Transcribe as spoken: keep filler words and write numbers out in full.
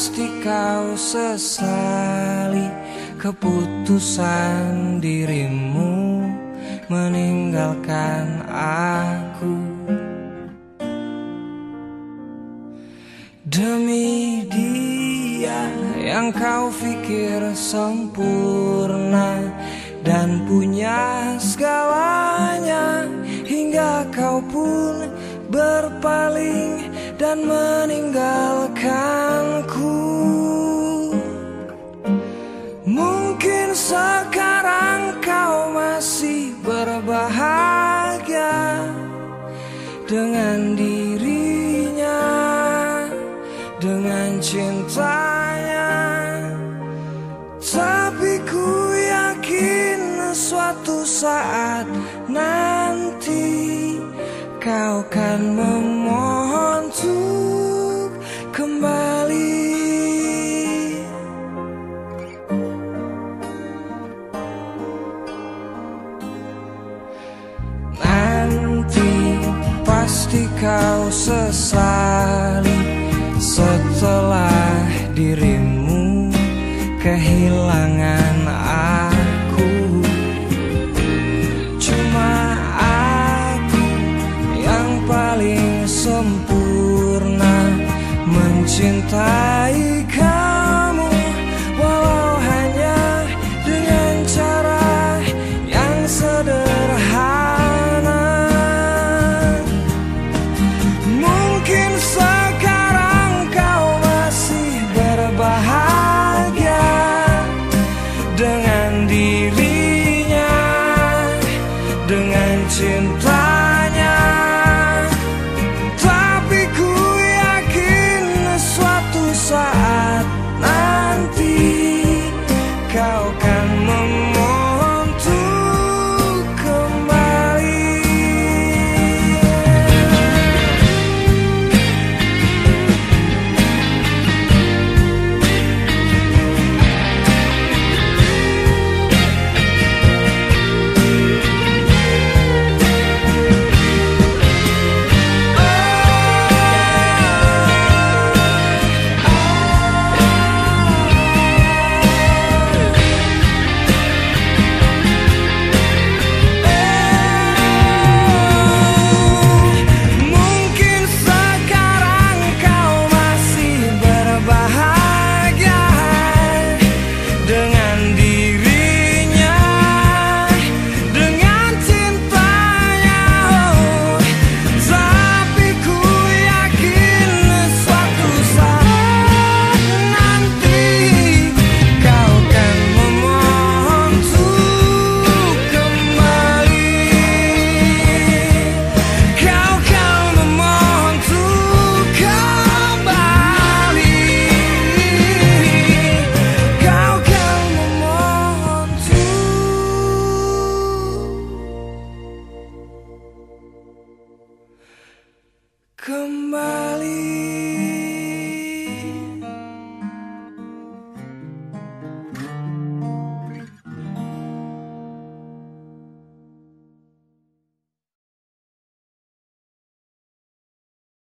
pasti kau sesali keputusan dirimu meninggalkan aku. Demi dia yang kau pikir sempurna dan punya segalanya, hingga kau pun berpaling dan meninggalkanku. Mungkin sekarang kau masih berbahagia dengan dirinya, dengan cintanya, tapi ku yakin suatu saat nanti kau kan memohon untuk kembali. Nanti pasti kau sesali setelah dirimu kehilangan